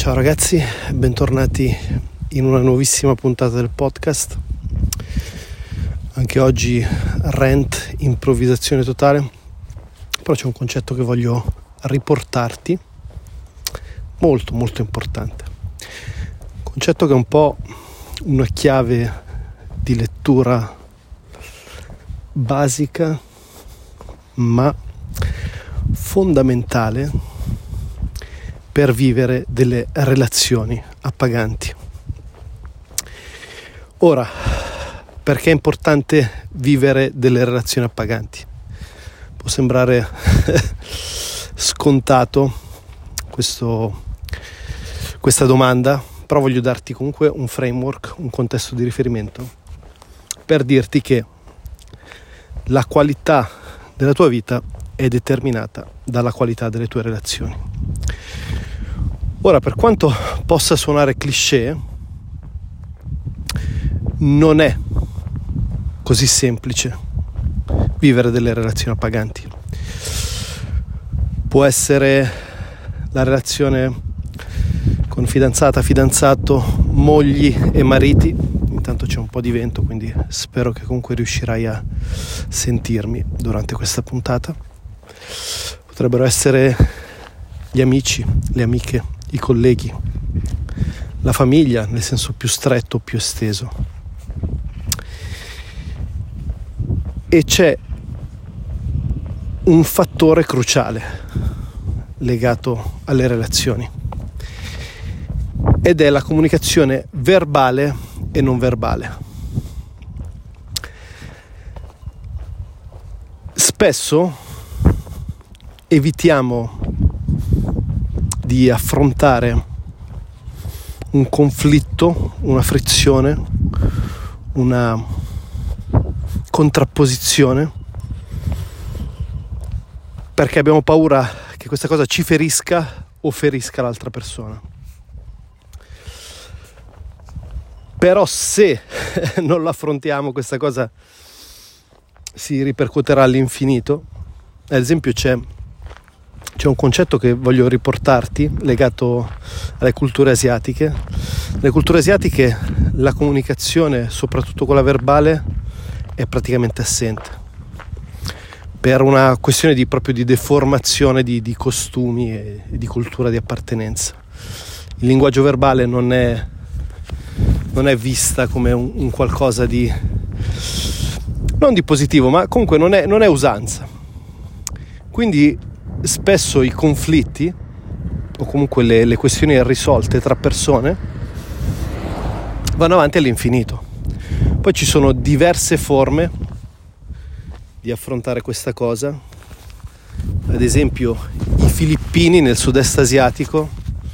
Ciao ragazzi, bentornati in una nuovissima puntata del podcast. Anche oggi rant, improvvisazione totale, però c'è un concetto che voglio riportarti, molto molto importante. Concetto che è un po' una chiave di lettura basica ma fondamentale per vivere delle relazioni appaganti. Ora, perché è importante vivere delle relazioni appaganti? Può sembrare scontato questa domanda, però voglio darti comunque un framework, un contesto di riferimento per dirti che la qualità della tua vita è determinata dalla qualità delle tue relazioni. Ora, per quanto possa suonare cliché, non è così semplice vivere delle relazioni appaganti. Può essere la relazione con fidanzata, fidanzato, mogli e mariti. Intanto c'è un po' di vento, quindi spero che comunque riuscirai a sentirmi durante questa puntata. Potrebbero essere gli amici, le amiche, i colleghi, la famiglia nel senso più stretto, più esteso. E c'è un fattore cruciale legato alle relazioni ed è la comunicazione verbale e non verbale. Spesso evitiamo di affrontare un conflitto, una frizione, una contrapposizione perché abbiamo paura che questa cosa ci ferisca o ferisca l'altra persona. Però se non l'affrontiamo, questa cosa si ripercuoterà all'infinito. Ad esempio c'è un concetto che voglio riportarti legato alle culture asiatiche. Nelle culture asiatiche la comunicazione, soprattutto quella verbale, è praticamente assente per una questione proprio di deformazione di costumi e di cultura di appartenenza. Il linguaggio verbale non è vista come un qualcosa di non di positivo, ma comunque non è usanza. Quindi spesso i conflitti o comunque le questioni irrisolte tra persone vanno avanti all'infinito. Poi ci sono diverse forme di affrontare questa cosa. Ad esempio i filippini nel sud-est asiatico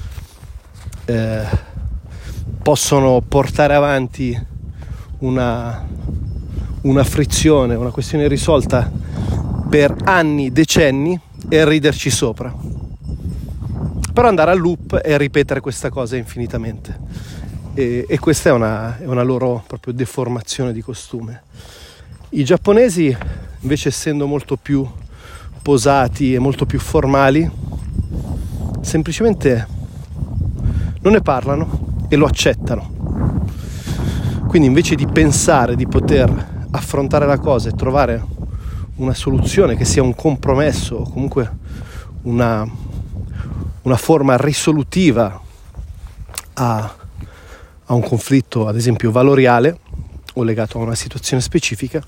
possono portare avanti una frizione, una questione irrisolta per anni, decenni e riderci sopra, però andare al loop e ripetere questa cosa infinitamente, e questa è una loro proprio deformazione di costume. I giapponesi invece, essendo molto più posati e molto più formali, semplicemente non ne parlano e lo accettano. Quindi invece di pensare di poter affrontare la cosa e trovare una soluzione che sia un compromesso o comunque una forma risolutiva a un conflitto, ad esempio valoriale o legato a una situazione specifica,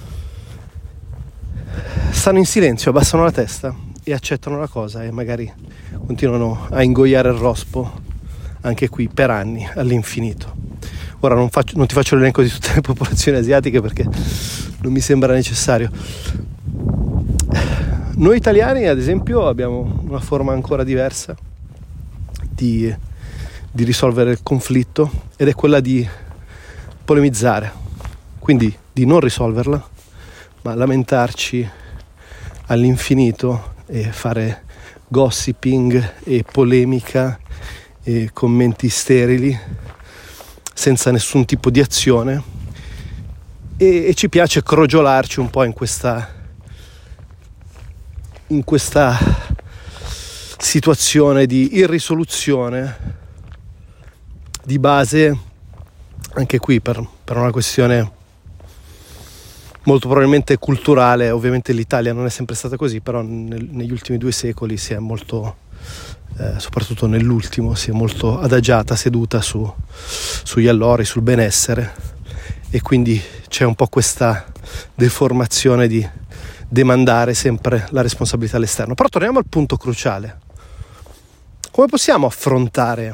stanno in silenzio, abbassano la testa e accettano la cosa e magari continuano a ingoiare il rospo anche qui per anni all'infinito. Ora non ti faccio l'elenco di tutte le popolazioni asiatiche perché non mi sembra necessario. Noi italiani, ad esempio, abbiamo una forma ancora diversa di risolvere il conflitto, ed è quella di polemizzare, quindi di non risolverla ma lamentarci all'infinito e fare gossiping e polemica e commenti sterili senza nessun tipo di azione, e ci piace crogiolarci un po' in questa situazione di irrisoluzione di base, anche qui per una questione molto probabilmente culturale. Ovviamente l'Italia non è sempre stata così, però negli ultimi 2 secoli si è molto, soprattutto nell'ultimo, si è molto adagiata, seduta sugli allori, sul benessere, e quindi c'è un po' questa deformazione di demandare sempre la responsabilità all'esterno. Però torniamo al punto cruciale: come possiamo affrontare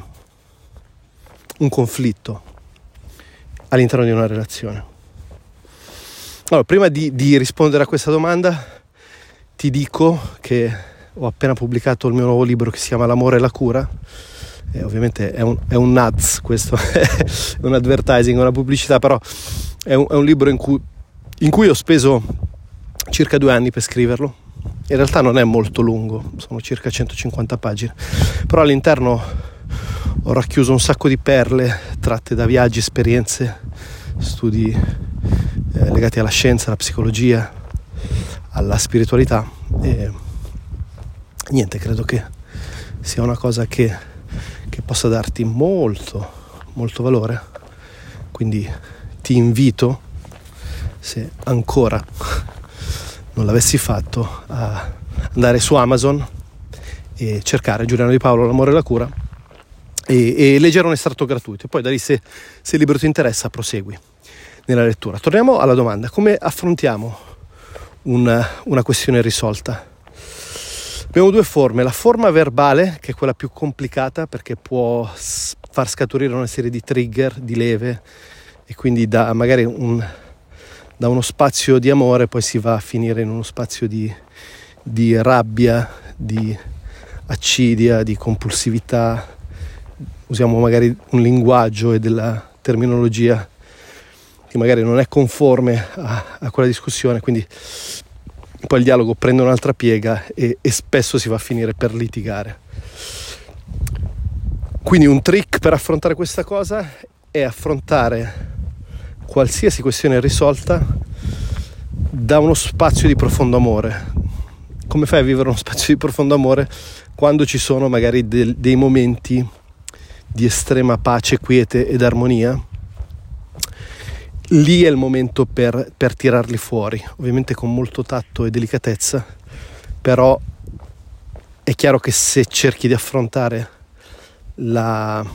un conflitto all'interno di una relazione? Allora, prima di rispondere a questa domanda, ti dico che ho appena pubblicato il mio nuovo libro che si chiama L'amore e la cura. Ovviamente è un ads, questo è un advertising, una pubblicità, però è un libro in cui ho speso circa 2 anni per scriverlo. In realtà non è molto lungo, sono circa 150 pagine, però all'interno ho racchiuso un sacco di perle tratte da viaggi, esperienze, studi legati alla scienza, alla psicologia, alla spiritualità, e niente, credo che sia una cosa che possa darti molto, molto valore. Quindi ti invito, se ancora non l'avessi fatto, a andare su Amazon e cercare Giuliano Di Paolo, L'amore e la cura, e leggere un estratto gratuito, e poi da lì, se il libro ti interessa, prosegui nella lettura. Torniamo alla domanda: come affrontiamo una questione risolta? Abbiamo 2 forme: la forma verbale, che è quella più complicata, perché può far scaturire una serie di trigger, di leve, e quindi da uno spazio di amore poi si va a finire in uno spazio di rabbia, di accidia, di compulsività. Usiamo magari un linguaggio e della terminologia che magari non è conforme a quella discussione, quindi poi il dialogo prende un'altra piega e spesso si va a finire per litigare. Quindi un trick per affrontare questa cosa è affrontare qualsiasi questione risolta da uno spazio di profondo amore. Come fai a vivere uno spazio di profondo amore? Quando ci sono magari dei momenti di estrema pace, quiete ed armonia. Lì è il momento per tirarli fuori, ovviamente con molto tatto e delicatezza, però è chiaro che se cerchi di affrontare la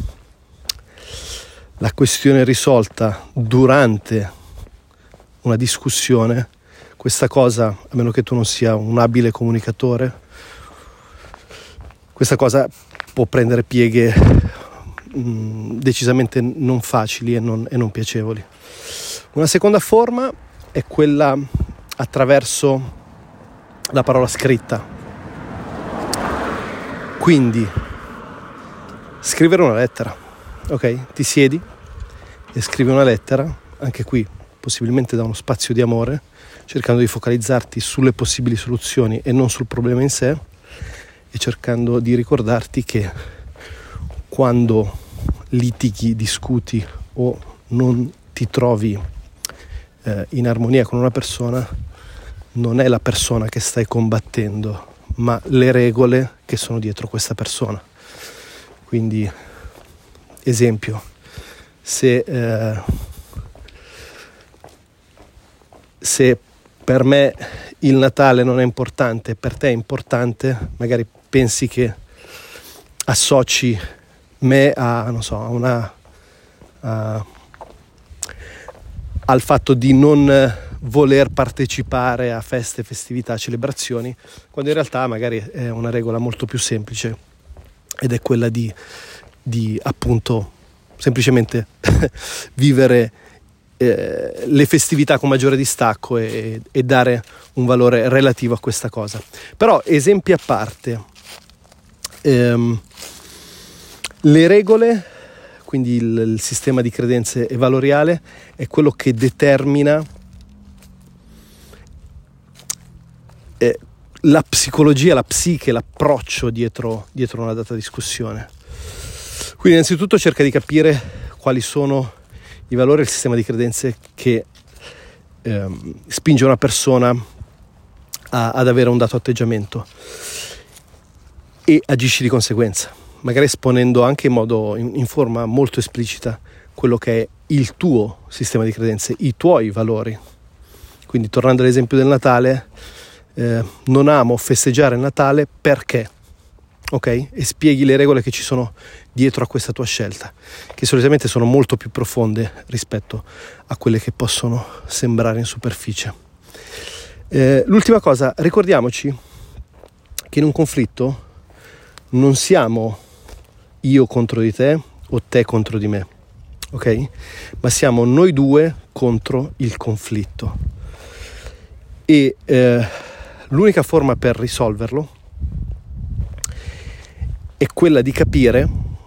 questione risolta durante una discussione, questa cosa, a meno che tu non sia un abile comunicatore, questa cosa può prendere pieghe decisamente non facili e non piacevoli. Una seconda forma è quella attraverso la parola scritta. Quindi scrivere una lettera, ok? Ti siedi e scrivi una lettera, anche qui possibilmente da uno spazio di amore, cercando di focalizzarti sulle possibili soluzioni e non sul problema in sé, e cercando di ricordarti che quando litighi, discuti o non ti trovi in armonia con una persona, non è la persona che stai combattendo, ma le regole che sono dietro questa persona. Quindi, esempio, se per me il Natale non è importante, per te è importante, magari pensi che associ me al fatto di non voler partecipare a feste, festività, celebrazioni, quando in realtà magari è una regola molto più semplice, ed è quella di appunto semplicemente vivere le festività con maggiore distacco e dare un valore relativo a questa cosa. Però, esempi a parte, le regole, quindi il sistema di credenze e valoriale, è quello che determina la psicologia, la psiche, l'approccio dietro una data discussione. Quindi innanzitutto cerca di capire quali sono i valori e il sistema di credenze che spinge una persona ad avere un dato atteggiamento, e agisci di conseguenza. magari esponendo anche in forma molto esplicita quello che è il tuo sistema di credenze, i tuoi valori. Quindi, tornando all'esempio del Natale, non amo festeggiare il Natale perché, ok? E spieghi le regole che ci sono dietro a questa tua scelta, che solitamente sono molto più profonde rispetto a quelle che possono sembrare in superficie. L'ultima cosa, ricordiamoci che in un conflitto non siamo io contro di te o te contro di me, ok? Ma siamo noi due contro il conflitto. E l'unica forma per risolverlo è quella di capire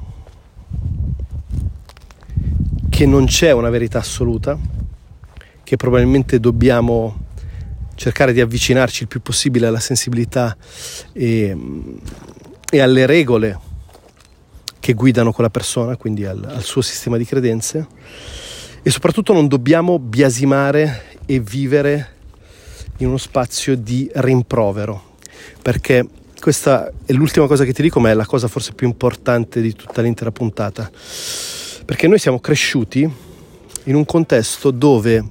che non c'è una verità assoluta, che probabilmente dobbiamo cercare di avvicinarci il più possibile alla sensibilità e alle regole che guidano quella persona, quindi al suo sistema di credenze, e soprattutto non dobbiamo biasimare e vivere in uno spazio di rimprovero, perché questa è l'ultima cosa che ti dico, ma è la cosa forse più importante di tutta l'intera puntata, perché noi siamo cresciuti in un contesto dove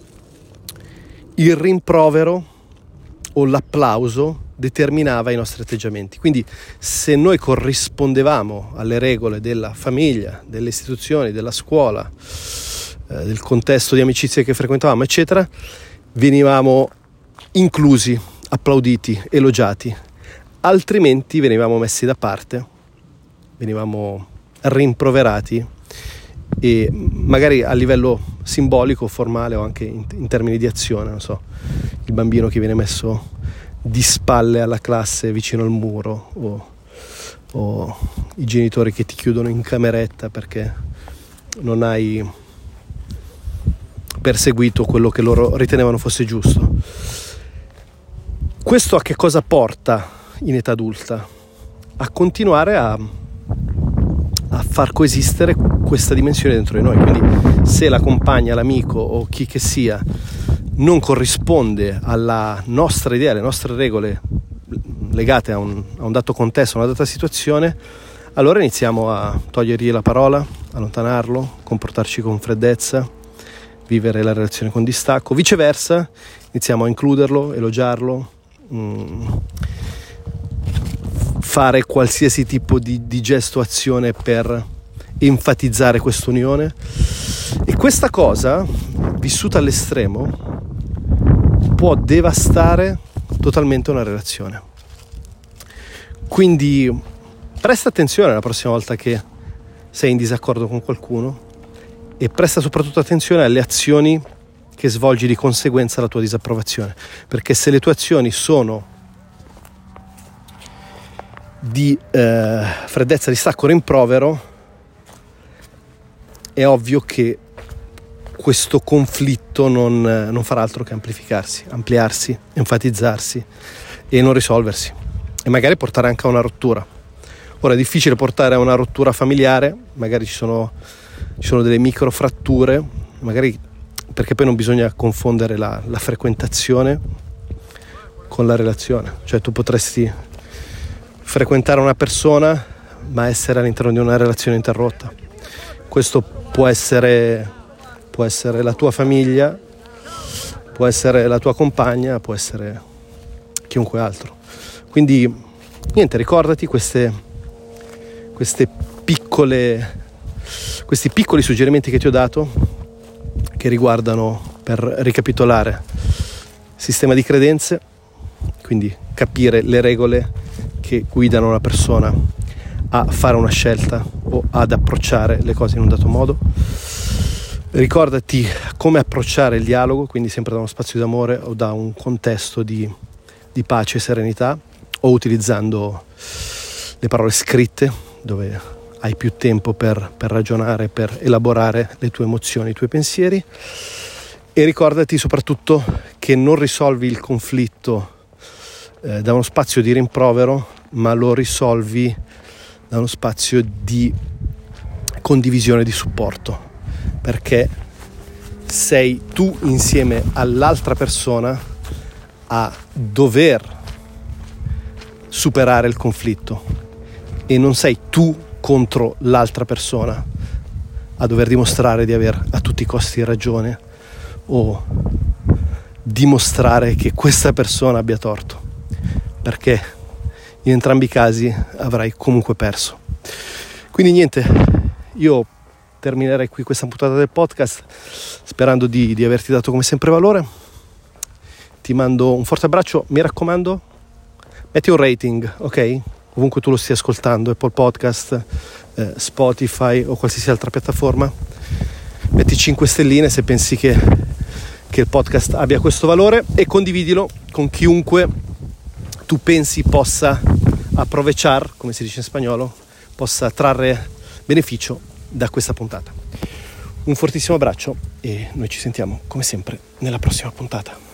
il rimprovero o l'applauso determinava i nostri atteggiamenti. Quindi se noi corrispondevamo alle regole della famiglia, delle istituzioni, della scuola, del contesto di amicizie che frequentavamo, eccetera, venivamo inclusi, applauditi, elogiati. Altrimenti venivamo messi da parte, venivamo rimproverati, e magari a livello simbolico, formale o anche in termini di azione, non so, il bambino che viene messo di spalle alla classe vicino al muro, o i genitori che ti chiudono in cameretta perché non hai perseguito quello che loro ritenevano fosse giusto. Questo a che cosa porta in età adulta? A continuare a far coesistere questa dimensione dentro di noi. Quindi se la compagna, l'amico o chi che sia non corrisponde alla nostra idea, alle nostre regole legate a un dato contesto, a una data situazione, allora iniziamo a togliergli la parola, allontanarlo, comportarci con freddezza, vivere la relazione con distacco. Viceversa, iniziamo a includerlo, elogiarlo, fare qualsiasi tipo di gesto o azione per enfatizzare quest'unione. E questa cosa, vissuta all'estremo, può devastare totalmente una relazione. Quindi presta attenzione la prossima volta che sei in disaccordo con qualcuno, e presta soprattutto attenzione alle azioni che svolgi di conseguenza alla tua disapprovazione, perché se le tue azioni sono di freddezza, distacco, rimprovero, è ovvio che questo conflitto non farà altro che ampliarsi, enfatizzarsi e non risolversi, e magari portare anche a una rottura. Ora è difficile portare a una rottura familiare, magari ci sono delle micro fratture, magari perché poi non bisogna confondere la frequentazione con la relazione. Cioè tu potresti frequentare una persona ma essere all'interno di una relazione interrotta. Questo può essere la tua famiglia, può essere la tua compagna, può essere chiunque altro. Quindi niente, ricordati questi piccoli suggerimenti che ti ho dato, che riguardano, per ricapitolare, sistema di credenze, quindi capire le regole che guidano una persona a fare una scelta o ad approcciare le cose in un dato modo. Ricordati come approcciare il dialogo, quindi sempre da uno spazio di amore o da un contesto di pace e serenità, o utilizzando le parole scritte, dove hai più tempo per ragionare, per elaborare le tue emozioni, i tuoi pensieri. E ricordati soprattutto che non risolvi il conflitto da uno spazio di rimprovero, ma lo risolvi da uno spazio di condivisione, di supporto, perché sei tu insieme all'altra persona a dover superare il conflitto, e non sei tu contro l'altra persona a dover dimostrare di aver a tutti i costi ragione o dimostrare che questa persona abbia torto, perché in entrambi i casi avrai comunque perso. Quindi niente, io terminerei qui questa puntata del podcast sperando di averti dato come sempre valore. Ti mando un forte abbraccio, mi raccomando, metti un rating, ok? Ovunque tu lo stia ascoltando, Apple Podcast, Spotify o qualsiasi altra piattaforma, metti 5 stelline se pensi che il podcast abbia questo valore e condividilo con chiunque tu pensi possa aprovechar, come si dice in spagnolo, possa trarre beneficio da questa puntata. Un fortissimo abbraccio e noi ci sentiamo come sempre nella prossima puntata.